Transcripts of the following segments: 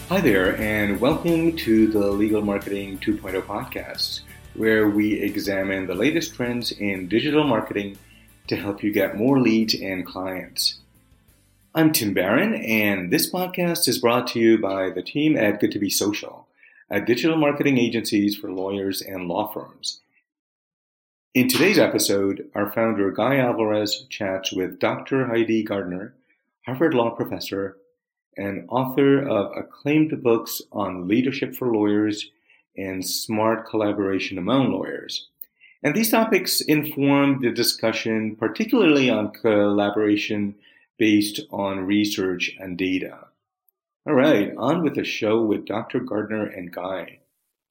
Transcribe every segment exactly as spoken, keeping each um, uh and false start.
Hi there, and welcome to the Legal Marketing two point oh podcast, where we examine the latest trends in digital marketing to help you get more leads and clients. I'm Tim Barron, and this podcast is brought to you by the team at Good to Be Social, a digital marketing agencies for lawyers and law firms. In today's episode, our founder Guy Alvarez chats with Doctor Heidi Gardner, Harvard Law professor and author of acclaimed books on leadership for lawyers and smart collaboration among lawyers. And these topics inform the discussion, particularly on collaboration based on research and data. All right, on with the show with Doctor Gardner and Guy.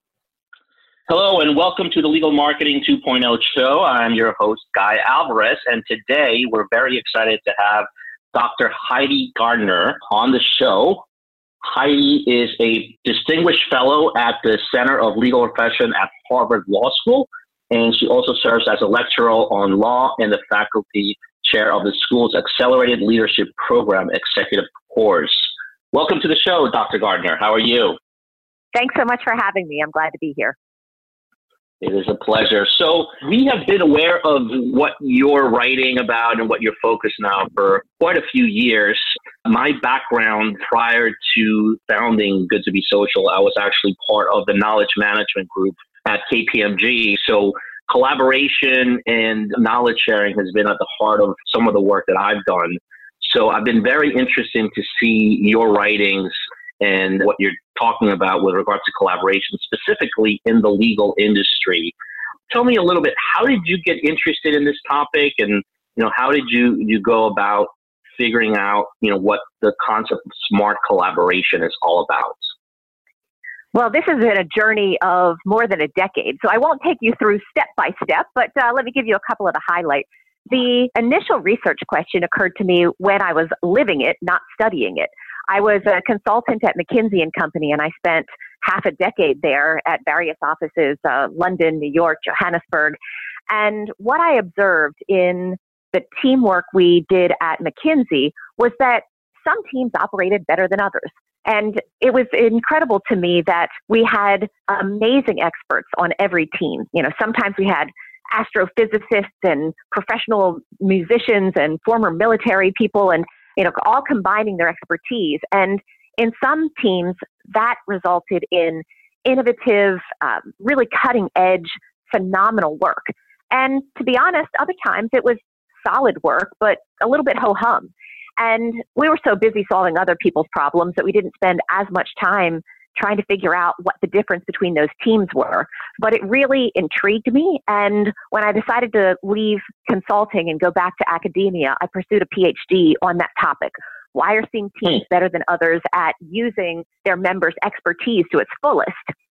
Hello, and welcome to the Legal Marketing two point oh show. I'm your host, Guy Alvarez, and today we're very excited to have Doctor Heidi Gardner on the show. Heidi is a distinguished fellow at the Center of Legal Profession at Harvard Law School, and she also serves as a lecturer on law and the faculty chair of the school's Accelerated Leadership Program Executive Course. Welcome to the show, Doctor Gardner. How are you? Thanks so much for having me. I'm glad to be here. It is a pleasure. So we have been aware of what you're writing about and what you're focused now for quite a few years. My background prior to founding Good to Be Social, I was actually part of the knowledge management group at K P M G. So collaboration and knowledge sharing has been at the heart of some of the work that I've done. So I've been very interested to see your writings and what you're talking about with regards to collaboration, specifically in the legal industry. Tell me a little bit, how did you get interested in this topic, and you know, how did you, you go about figuring out, you know, what the concept of smart collaboration is all about? Well, this has been a journey of more than a decade, so I won't take you through step by step, but uh, let me give you a couple of the highlights. The initial research question occurred to me when I was living it, not studying it. I was a consultant at McKinsey and Company, and I spent half a decade there at various offices, uh, London, New York, Johannesburg. And what I observed in the teamwork we did at McKinsey was that some teams operated better than others. And it was incredible to me that we had amazing experts on every team. You know, sometimes we had astrophysicists and professional musicians and former military people, and you know, all combining their expertise. And in some teams, that resulted in innovative, um, really cutting edge, phenomenal work. And to be honest, other times it was solid work, but a little bit ho-hum. And we were so busy solving other people's problems that we didn't spend as much time trying to figure out what the difference between those teams were. But it really intrigued me. And when I decided to leave consulting and go back to academia, I pursued a P H D on that topic. Why are some teams better than others at using their members' expertise to its fullest?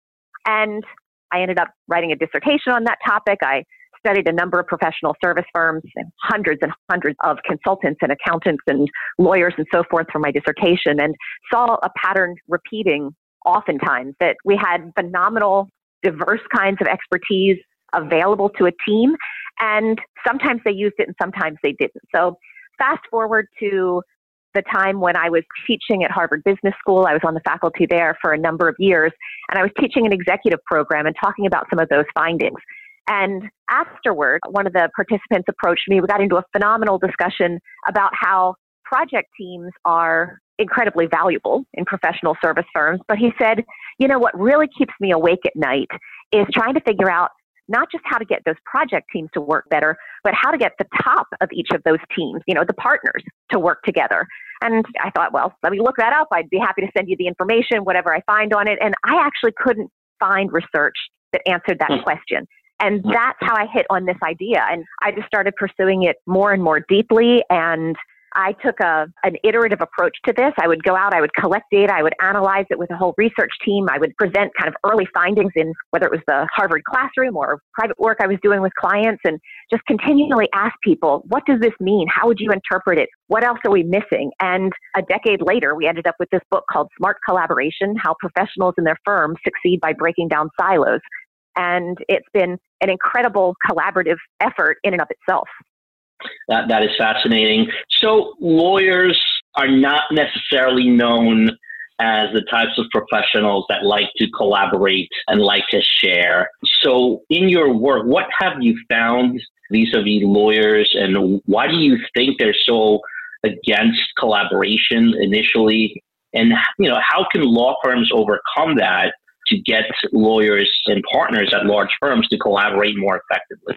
And I ended up writing a dissertation on that topic. I studied a number of professional service firms and hundreds and hundreds of consultants and accountants and lawyers and so forth for my dissertation, and saw a pattern repeating oftentimes, that we had phenomenal, diverse kinds of expertise available to a team, and sometimes they used it and sometimes they didn't. So fast forward to the time when I was teaching at Harvard Business School. I was on the faculty there for a number of years, and I was teaching an executive program and talking about some of those findings. And afterward, one of the participants approached me. We got into a phenomenal discussion about how project teams are incredibly valuable in professional service firms. But he said, you know, what really keeps me awake at night is trying to figure out not just how to get those project teams to work better, but how to get the top of each of those teams, you know, the partners, to work together. And I thought, well, let me look that up. I'd be happy to send you the information, whatever I find on it. And I actually couldn't find research that answered that mm. question. And that's how I hit on this idea. And I just started pursuing it more and more deeply. And I took a, an iterative approach to this. I would go out, I would collect data, I would analyze it with a whole research team. I would present kind of early findings in whether it was the Harvard classroom or private work I was doing with clients, and just continually ask people, what does this mean? How would you interpret it? What else are we missing? And a decade later, we ended up with this book called Smart Collaboration: How Professionals and Their Firms Succeed by Breaking Down Silos. And it's been an incredible collaborative effort in and of itself. That that is fascinating. So lawyers are not necessarily known as the types of professionals that like to collaborate and like to share. So in your work, what have you found vis-a-vis lawyers, and why do you think they're so against collaboration initially? And, you know, how can law firms overcome that to get lawyers and partners at large firms to collaborate more effectively?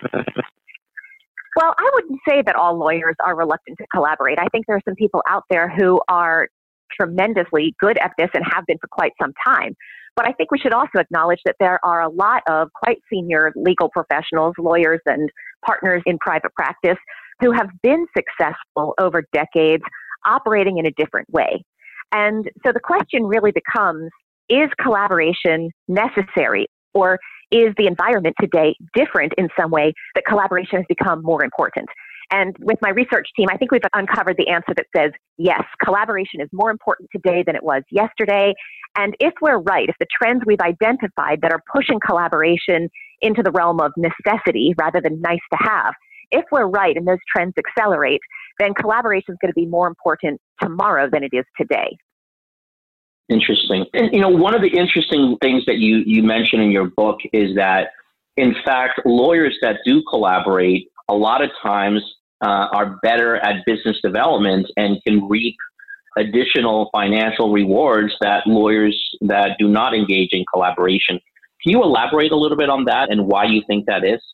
Well, I wouldn't say that all lawyers are reluctant to collaborate. I think there are some people out there who are tremendously good at this and have been for quite some time. But I think we should also acknowledge that there are a lot of quite senior legal professionals, lawyers and partners in private practice who have been successful over decades operating in a different way. And so the question really becomes, is collaboration necessary, or is the environment today different in some way that collaboration has become more important? And with my research team, I think we've uncovered the answer that says, yes, collaboration is more important today than it was yesterday. And if we're right, if the trends we've identified that are pushing collaboration into the realm of necessity rather than nice to have, if we're right and those trends accelerate, then collaboration is going to be more important tomorrow than it is today. Interesting. And, you know, one of the interesting things that you, you mentioned in your book is that, in fact, lawyers that do collaborate a lot of times uh, are better at business development and can reap additional financial rewards that lawyers that do not engage in collaboration. Can you elaborate a little bit on that and why you think that is?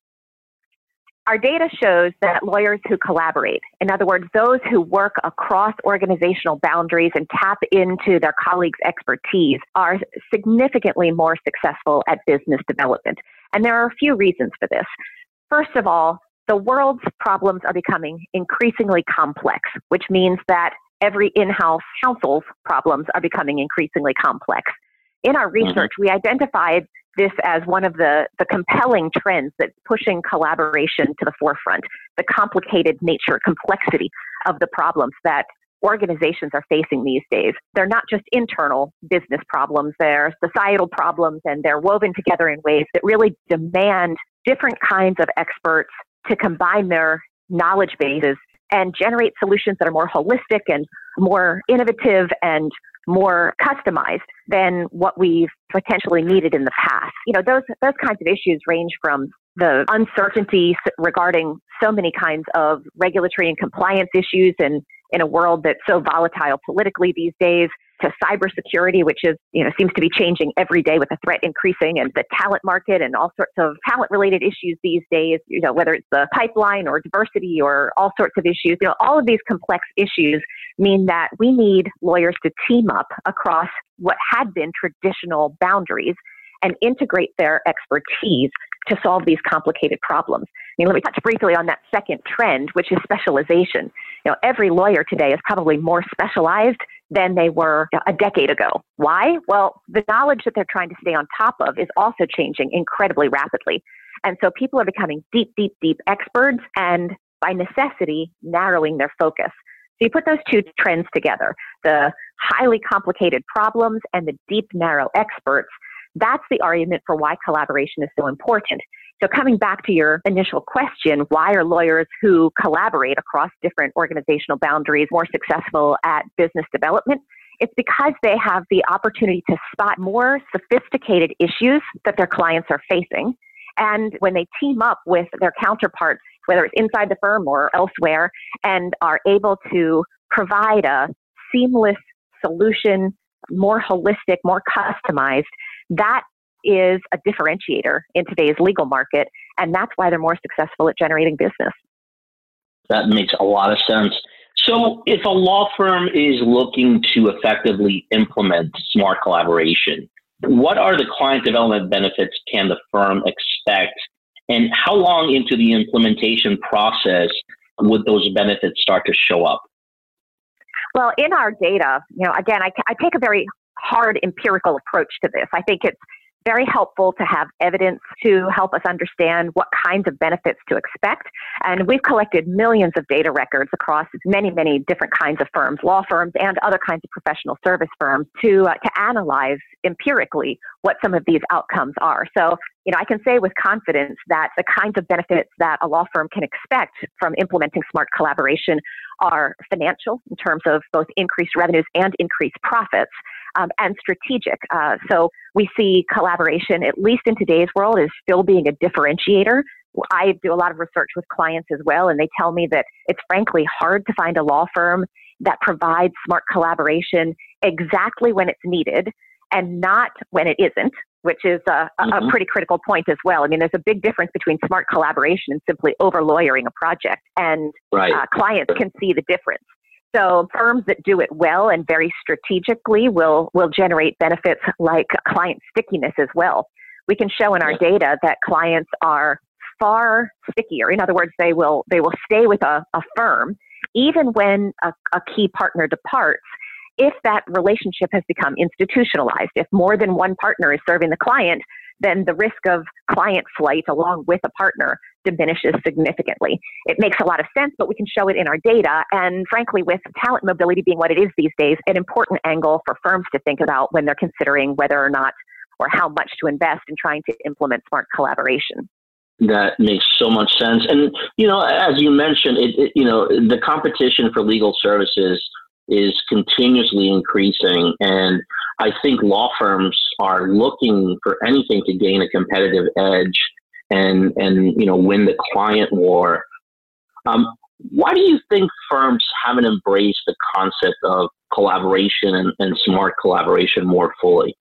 Our data shows that lawyers who collaborate, in other words, those who work across organizational boundaries and tap into their colleagues' expertise, are significantly more successful at business development. And there are a few reasons for this. First of all, the world's problems are becoming increasingly complex, which means that every in-house counsel's problems are becoming increasingly complex. In our research, mm-hmm. we identified this as one of the, the compelling trends that's pushing collaboration to the forefront, the complicated nature, complexity of the problems that organizations are facing these days. They're not just internal business problems, they're societal problems, and they're woven together in ways that really demand different kinds of experts to combine their knowledge bases and generate solutions that are more holistic and more innovative and more customized than what we've potentially needed in the past. You know, those those kinds of issues range from the uncertainty regarding so many kinds of regulatory and compliance issues in, in a world that's so volatile politically these days, to cybersecurity, which is, you know, seems to be changing every day with the threat increasing, and the talent market and all sorts of talent-related issues these days, you know, whether it's the pipeline or diversity or all sorts of issues. You know, all of these complex issues mean that we need lawyers to team up across what had been traditional boundaries and integrate their expertise to solve these complicated problems. I mean, let me touch briefly on that second trend, which is specialization. You know, every lawyer today is probably more specialized than they were a decade ago. Why? Well, the knowledge that they're trying to stay on top of is also changing incredibly rapidly. And so people are becoming deep, deep, deep experts and by necessity narrowing their focus. So you put those two trends together, the highly complicated problems and the deep, narrow experts. That's the argument for why collaboration is so important. So coming back to your initial question, why are lawyers who collaborate across different organizational boundaries more successful at business development? It's because they have the opportunity to spot more sophisticated issues that their clients are facing. And when they team up with their counterparts, whether it's inside the firm or elsewhere, and are able to provide a seamless solution, more holistic, more customized, that is a differentiator in today's legal market, and that's why they're more successful at generating business. That makes a lot of sense. So if a law firm is looking to effectively implement smart collaboration, what are the client development benefits can the firm expect, and how long into the implementation process would those benefits start to show up? Well, in our data, you know, again, I, I take a very hard empirical approach to this. I think it's very helpful to have evidence to help us understand what kinds of benefits to expect. And we've collected millions of data records across many, many different kinds of firms, law firms and other kinds of professional service firms to, uh, to analyze empirically what some of these outcomes are. So, you know, I can say with confidence that the kinds of benefits that a law firm can expect from implementing smart collaboration are financial in terms of both increased revenues and increased profits. um, and strategic. Uh, so we see collaboration, at least in today's world, is still being a differentiator. I do a lot of research with clients as well, and they tell me that it's frankly hard to find a law firm that provides smart collaboration exactly when it's needed and not when it isn't, which is a, mm-hmm. a pretty critical point as well. I mean, there's a big difference between smart collaboration and simply over-lawyering a project, and right. uh, clients can see the difference. So firms that do it well and very strategically will will generate benefits like client stickiness as well. We can show in our data that clients are far stickier. In other words, they will they will stay with a, a firm even when a, a key partner departs, if that relationship has become institutionalized. If more than one partner is serving the client, then the risk of client flight along with a partner diminishes significantly. It makes a lot of sense, but we can show it in our data. And frankly, with talent mobility being what it is these days, an important angle for firms to think about when they're considering whether or not or how much to invest in trying to implement smart collaboration. That makes so much sense. And, you know, as you mentioned, it, it, you know, the competition for legal services is continuously increasing. And I think law firms are looking for anything to gain a competitive edge and, and you know, win the client war. Um, why do you think firms haven't embraced the concept of collaboration and, and smart collaboration more fully?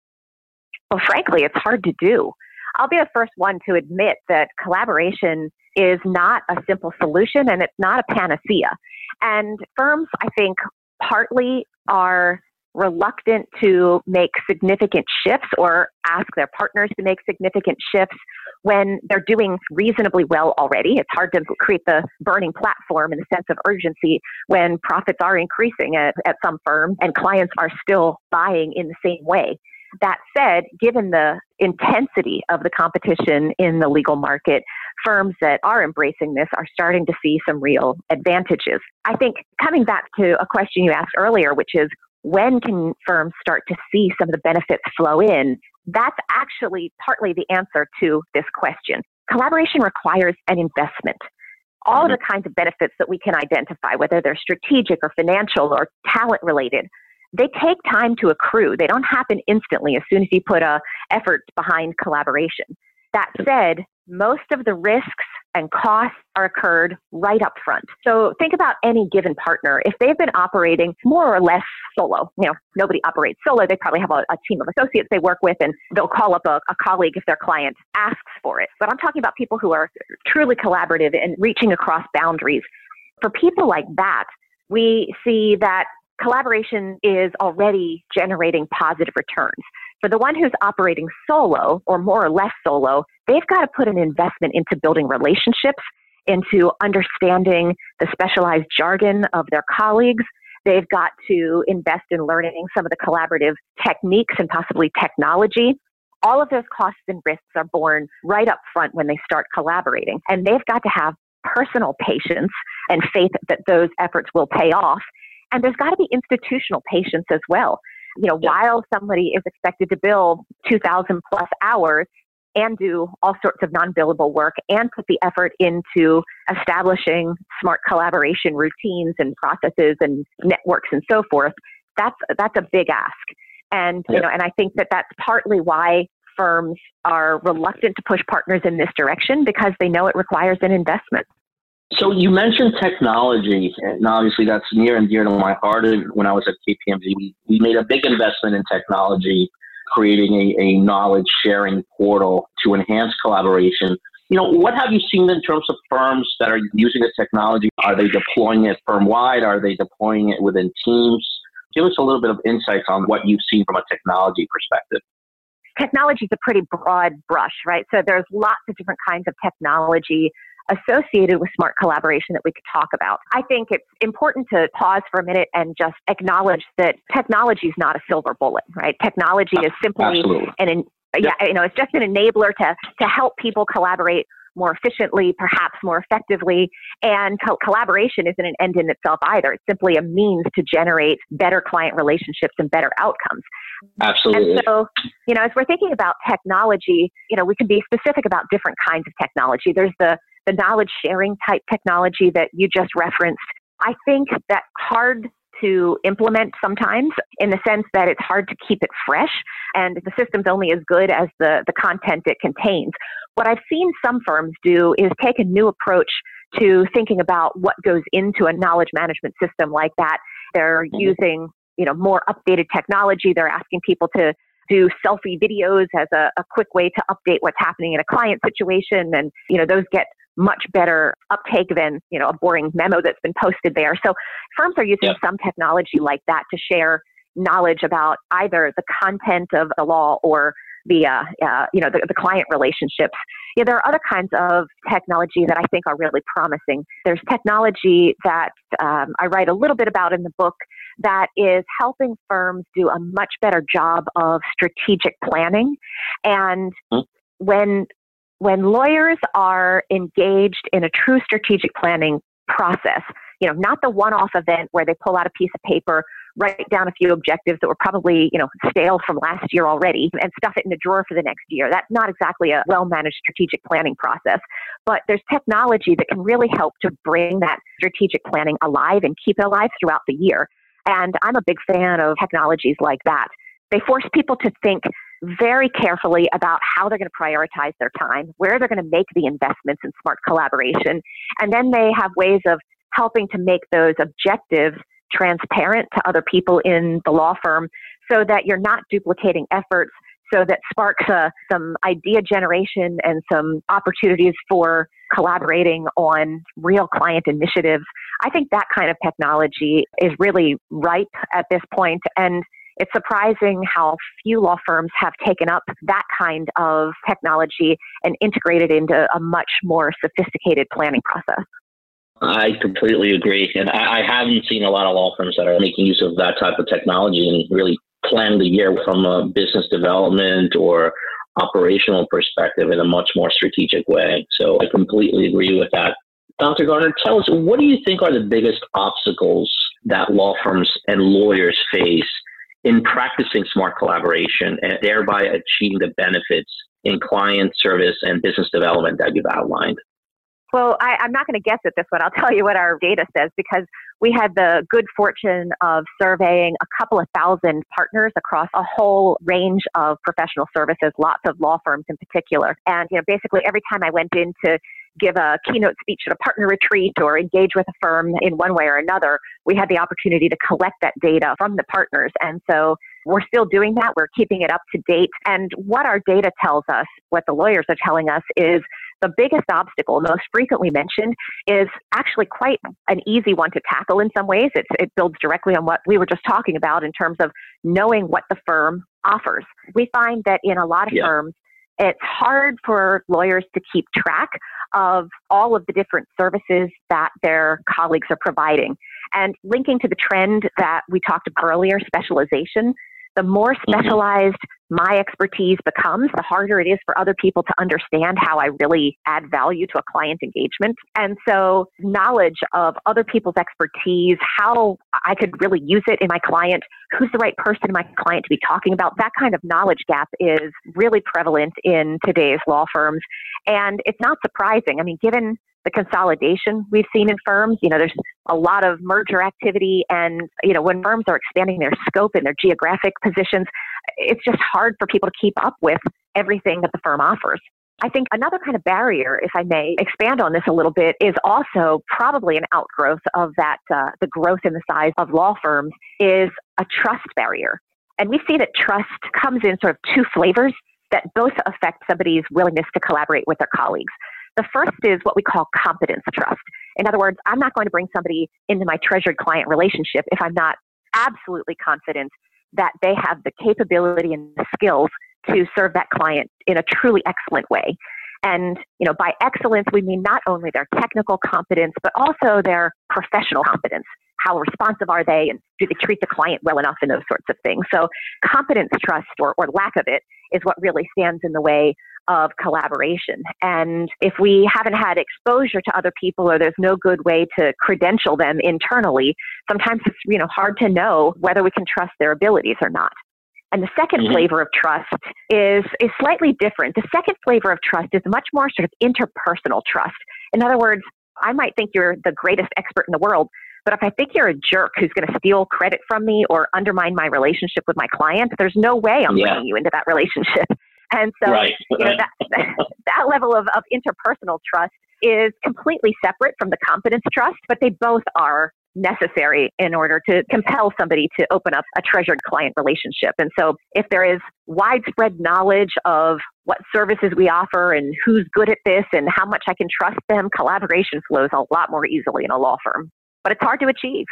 Well, frankly, it's hard to do. I'll be the first one to admit that collaboration is not a simple solution and it's not a panacea. And firms, I think, partly are reluctant to make significant shifts or ask their partners to make significant shifts when they're doing reasonably well already. It's hard to create the burning platform and the sense of urgency when profits are increasing at, at some firms and clients are still buying in the same way. That said, given the intensity of the competition in the legal market, firms that are embracing this are starting to see some real advantages. I think coming back to a question you asked earlier, which is when can firms start to see some of the benefits flow in? That's actually partly the answer to this question. Collaboration requires an investment. All of the kinds of benefits that we can identify, whether they're strategic or financial or talent related, they take time to accrue. They don't happen instantly as soon as you put a effort behind collaboration. That said, most of the risks and costs are incurred right up front. So think about any given partner. If they've been operating more or less solo, you know, nobody operates solo. They probably have a, a team of associates they work with, and they'll call up a, a colleague if their client asks for it. But I'm talking about people who are truly collaborative and reaching across boundaries. For people like that, we see that collaboration is already generating positive returns. For the one who's operating solo or more or less solo, they've got to put an investment into building relationships, into understanding the specialized jargon of their colleagues. They've got to invest in learning some of the collaborative techniques and possibly technology. All of those costs and risks are borne right up front when they start collaborating. And they've got to have personal patience and faith that those efforts will pay off. And there's got to be institutional patience as well. You know, yeah. While somebody is expected to bill two thousand plus hours and do all sorts of non-billable work and put the effort into establishing smart collaboration routines and processes and networks and so forth, that's that's a big ask. And yeah. you know, and I think that that's partly why firms are reluctant to push partners in this direction, because they know it requires an investment. So you mentioned technology, and obviously that's near and dear to my heart. When I was at K P M G, we, we made a big investment in technology, creating a, a knowledge sharing portal to enhance collaboration. You know, what have you seen in terms of firms that are using the technology? Are they deploying it firm-wide? Are they deploying it within teams? Give us a little bit of insights on what you've seen from a technology perspective. Technology is a pretty broad brush, right? So there's lots of different kinds of technology associated with smart collaboration that we could talk about. I think it's important to pause for a minute and just acknowledge that technology is not a silver bullet, right? Technology is simply Absolutely. an, an yeah, you know, it's just an enabler to to help people collaborate more efficiently, perhaps more effectively. And co- collaboration isn't an end in itself either. It's simply a means to generate better client relationships and better outcomes. Absolutely. And so, you know, as we're thinking about technology, you know, we can be specific about different kinds of technology. There's the the knowledge sharing type technology that you just referenced. I think that's hard to implement sometimes, in the sense that it's hard to keep it fresh, and the system's only as good as the, the content it contains. What I've seen some firms do is take a new approach to thinking about what goes into a knowledge management system like that. They're mm-hmm. using, you know, more updated technology. They're asking people to do selfie videos as a, a quick way to update what's happening in a client situation. And, you know, those get much better uptake than, you know, a boring memo that's been posted there. So firms are using yeah. some technology like that to share knowledge about either the content of the law or the, uh, uh, you know, the, the client relationships. Yeah, there are other kinds of technology that I think are really promising. There's technology that um, I write a little bit about in the book that is helping firms do a much better job of strategic planning. And mm-hmm. when when lawyers are engaged in a true strategic planning process, you know, not the one-off event where they pull out a piece of paper, write down a few objectives that were probably, you know, stale from last year already and stuff it in a drawer for the next year. That's not exactly a well-managed strategic planning process. But there's technology that can really help to bring that strategic planning alive and keep it alive throughout the year. And I'm a big fan of technologies like that. They force people to think very carefully about how they're going to prioritize their time, where they're going to make the investments in smart collaboration. And then they have ways of helping to make those objectives transparent to other people in the law firm so that you're not duplicating efforts, so that sparks uh, some idea generation and some opportunities for collaborating on real client initiatives. I think that kind of technology is really ripe at this point, and it's surprising how few law firms have taken up that kind of technology and integrated into a much more sophisticated planning process. I completely agree. And I, I haven't seen a lot of law firms that are making use of that type of technology and really plan the year from a business development or operational perspective in a much more strategic way. So I completely agree with that. Doctor Garner, tell us, what do you think are the biggest obstacles that law firms and lawyers face in practicing smart collaboration and thereby achieving the benefits in client service and business development that you've outlined? Well, I, I'm not going to guess at this one. I'll tell you what our data says, because we had the good fortune of surveying a couple of thousand partners across a whole range of professional services, lots of law firms in particular. And, you know, basically every time I went in to give a keynote speech at a partner retreat or engage with a firm in one way or another, we had the opportunity to collect that data from the partners. And so we're still doing that. We're keeping it up to date. And what our data tells us, what the lawyers are telling us, is the biggest obstacle, most frequently mentioned, is actually quite an easy one to tackle in some ways. It's, it builds directly on what we were just talking about in terms of knowing what the firm offers. We find that in a lot of yeah. firms, it's hard for lawyers to keep track of all of the different services that their colleagues are providing. And linking to the trend that we talked about earlier, specialization, the more specialized my expertise becomes, the harder it is for other people to understand how I really add value to a client engagement. And so knowledge of other people's expertise, how I could really use it in my client, who's the right person in my client to be talking about, that kind of knowledge gap is really prevalent in today's law firms. And it's not surprising. I mean, given the consolidation we've seen in firms, you know, there's a lot of merger activity, and, you know, when firms are expanding their scope and their geographic positions, it's just hard for people to keep up with everything that the firm offers. I think another kind of barrier, if I may expand on this a little bit, is also probably an outgrowth of that, uh, the growth in the size of law firms, is a trust barrier. And we see that trust comes in sort of two flavors that both affect somebody's willingness to collaborate with their colleagues. The first is what we call competence trust. In other words, I'm not going to bring somebody into my treasured client relationship if I'm not absolutely confident that they have the capability and the skills to serve that client in a truly excellent way. And, you know, by excellence, we mean not only their technical competence, but also their professional competence. How responsive are they, and do they treat the client well enough, and those sorts of things. So competence trust, or, or lack of it, is what really stands in the way of collaboration. And if we haven't had exposure to other people, or there's no good way to credential them internally, sometimes it's, you know, hard to know whether we can trust their abilities or not. And the second mm-hmm. flavor of trust is, is slightly different. The second flavor of trust is much more sort of interpersonal trust. In other words, I might think you're the greatest expert in the world, But if I think you're a jerk who's going to steal credit from me or undermine my relationship with my client, there's no way I'm yeah. bringing you into that relationship. And so right. you know, that, that level of, of interpersonal trust is completely separate from the confidence trust, but they both are necessary in order to compel somebody to open up a treasured client relationship. And so if there is widespread knowledge of what services we offer and who's good at this and how much I can trust them, collaboration flows a lot more easily in a law firm. But it's hard to achieve.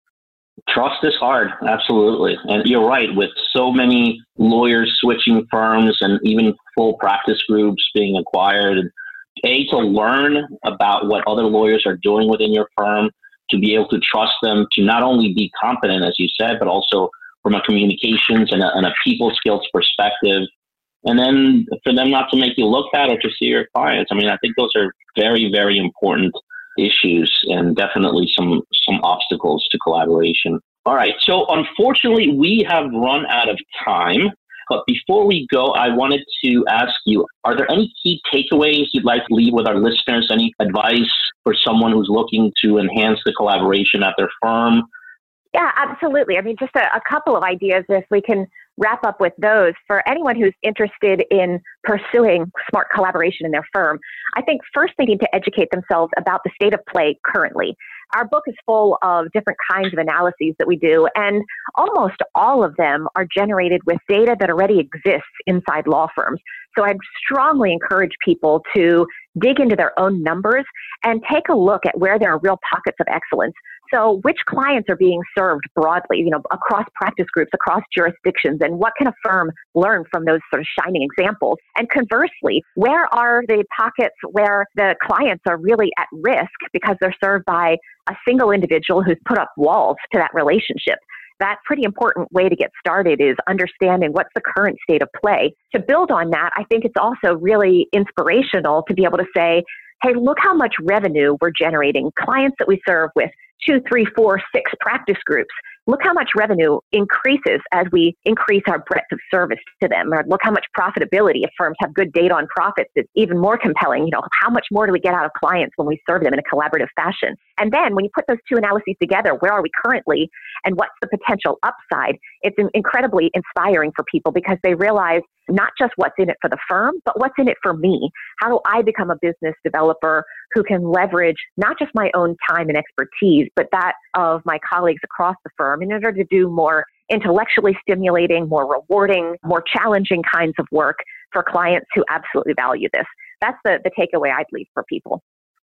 Trust is hard, absolutely. And you're right, with so many lawyers switching firms and even full practice groups being acquired, A, to learn about what other lawyers are doing within your firm, to be able to trust them, to not only be competent, as you said, but also from a communications and a, and a people skills perspective. And then for them not to make you look bad or to see your clients. I mean, I think those are very, very important issues and definitely some, some obstacles to collaboration. All right. So unfortunately, we have run out of time. But before we go, I wanted to ask you, are there any key takeaways you'd like to leave with our listeners? Any advice for someone who's looking to enhance the collaboration at their firm? Yeah, absolutely. I mean, just a, a couple of ideas if we can wrap up with those. For anyone who's interested in pursuing smart collaboration in their firm, I think first they need to educate themselves about the state of play currently. Our book is full of different kinds of analyses that we do, and almost all of them are generated with data that already exists inside law firms. So I'd strongly encourage people to dig into their own numbers and take a look at where there are real pockets of excellence. So which clients are being served broadly, you know, across practice groups, across jurisdictions, and what can a firm learn from those sort of shining examples? And conversely, where are the pockets where the clients are really at risk because they're served by a single individual who's put up walls to that relationship? That pretty important way to get started is understanding what's the current state of play. To build on that, I think it's also really inspirational to be able to say, hey, look how much revenue we're generating. Clients that we serve with two, three, four, six practice groups. Look how much revenue increases as we increase our breadth of service to them. Or look how much profitability. If firms have good data on profits, it's even more compelling. You know, how much more do we get out of clients when we serve them in a collaborative fashion? And then when you put those two analyses together, where are we currently and what's the potential upside? It's incredibly inspiring for people because they realize not just what's in it for the firm, but what's in it for me. How do I become a business developer who can leverage not just my own time and expertise, but that of my colleagues across the firm in order to do more intellectually stimulating, more rewarding, more challenging kinds of work for clients who absolutely value this. That's the, the takeaway I'd leave for people.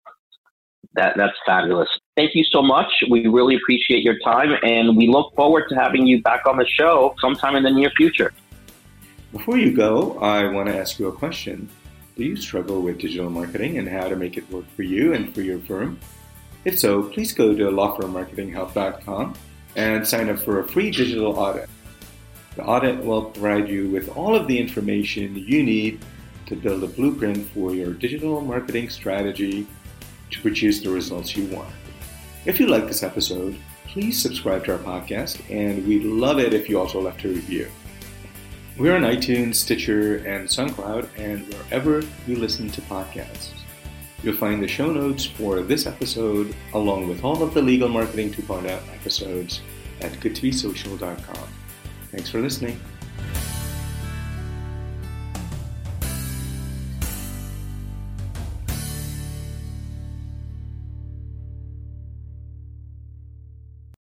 That, that's fabulous. Thank you so much. We really appreciate your time, and we look forward to having you back on the show sometime in the near future. Before you go, I want to ask you a question. Do you struggle with digital marketing and how to make it work for you and for your firm? If so, please go to law firm marketing help dot com and sign up for a free digital audit. The audit will provide you with all of the information you need to build a blueprint for your digital marketing strategy to produce the results you want. If you like this episode, please subscribe to our podcast, and we'd love it if you also left a review. We're on iTunes, Stitcher, and SoundCloud, and wherever you listen to podcasts. You'll find the show notes for this episode, along with all of the Legal Marketing two point oh episodes at good to be social dot com. Thanks for listening.